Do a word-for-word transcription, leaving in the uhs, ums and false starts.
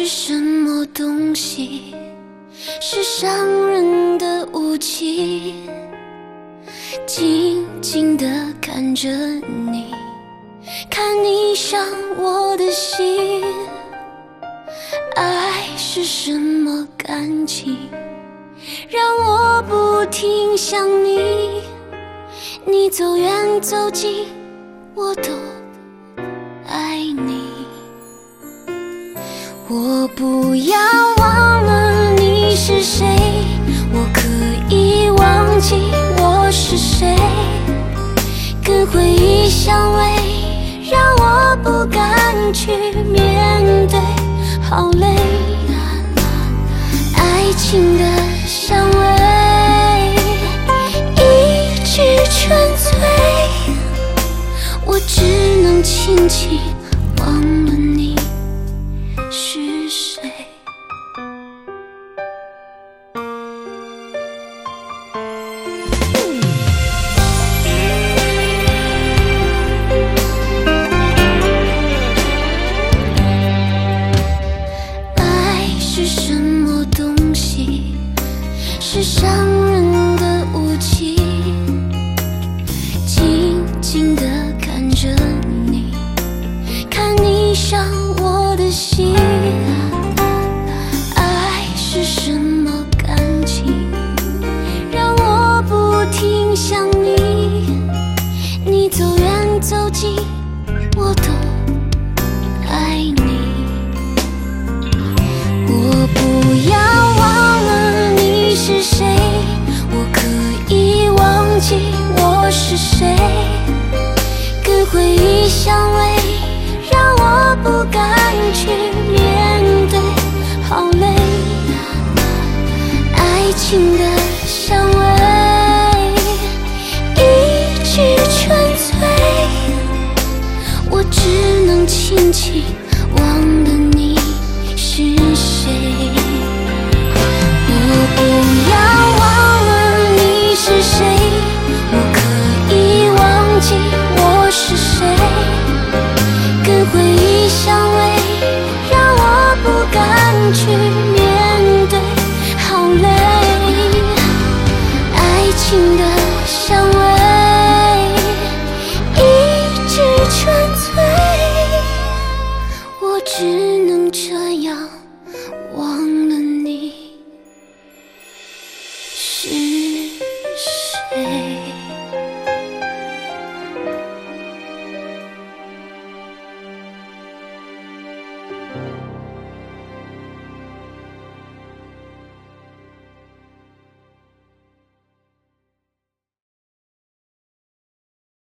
是什么东西？是伤人的武器。静静地看着你，看你伤我的心。爱是什么感情？让我不停想你。你走远走近，我都爱你。我不要忘了你是谁，我可以忘记我是谁。跟回忆相偎，让我不敢去面对，好累。爱情的香味一直沉醉，我只能轻轻忘了你是谁。爱是什么东西？是伤人的武器。静静地看着你，看你伤我的心。爱是什么感情？让我不停想你。你走远走近，我都爱你。我不要忘了你是谁，我可以忘记我是谁。跟回忆相偎，让我不敢去面对，好累。爱情的香味一直沉醉，我只能轻轻忘了你是谁。我不要忘了你是谁，我可以忘记我是谁。跟回忆相偎，让我不敢去面对，好累。爱情的